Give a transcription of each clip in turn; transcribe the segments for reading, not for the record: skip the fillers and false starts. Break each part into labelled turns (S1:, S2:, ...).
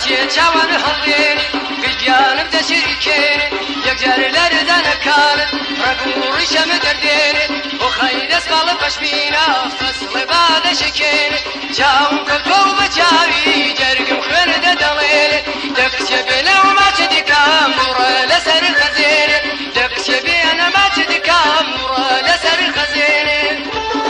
S1: بچه چوان هلین گشتیانم دشریکین یک جر لردن کارد رگوری شم دردین و خیلی اسمال پشمینا فصل بعد شکین جاون کتو بچاوی جرگم خرد دلین دکش بینه و ما چه دیکم نور لسر خزین دکش بینه ما چه دیکم نور لسر خزین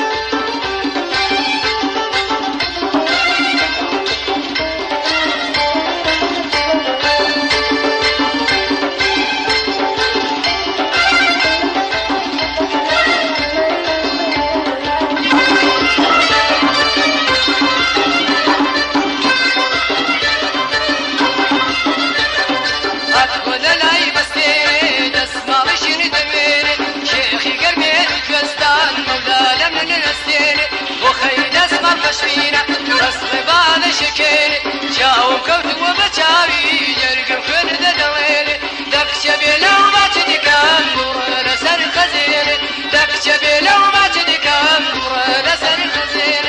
S1: شكين جاوم كوت وبچاوي جرقم خرد دلين دكش بلو ما تدكم نور لسر خزين دكش بلو ما تدكم نور لسر خزين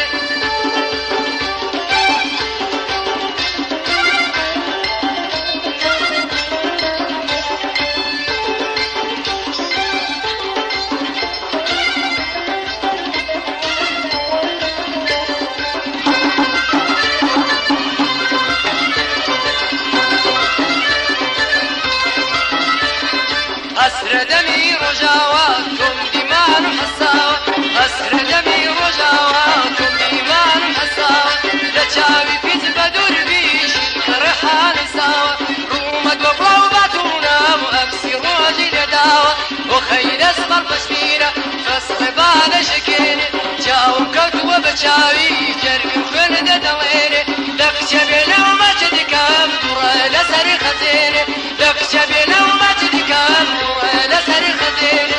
S1: أسر دمي رجاواتكم ديمان حساوة أسر دمي رجاواتكم ديمان حساوة لتشاوي بيت بدور بيش الكرحان ساوة رومد وبلاو باتونا وأبسي روجي لداوة وخيل اسمر بشميرة فصل بعد شكين جاوم كوت وبتشاوي جرقم خرد دليني لك شبينا وما تدكم دورة لسر خزيني لك شبينا وما تدكم دورة لسر خزيني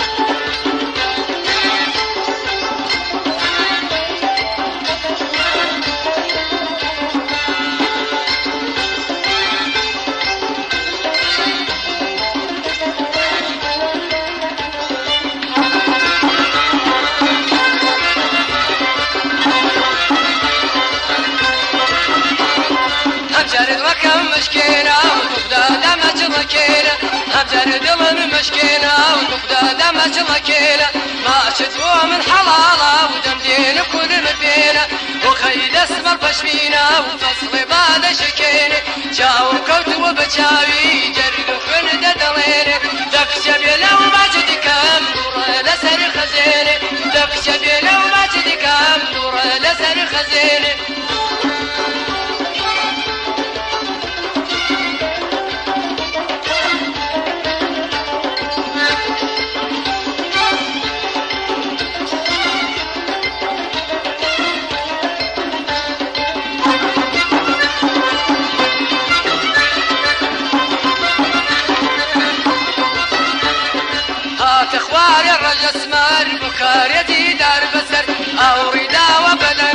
S1: همجرد وكم مشكينة ونقدا دمج ركينة همجرد دلن مشكينة ونقدا دمج ركينة ما شدوا من حلالة ودمدين كل مبينة وخيل اسمر بشمينة وفصل بعد شكينة جاو كوت وبجاوي جرق خرد دلينة دكش بينا وما تدكم نور لسر خزينة دكش بينا وما تدكم نور لسر خزينة اخواري الرجل اسمر بكار يدي دار بسر او ردا وبدن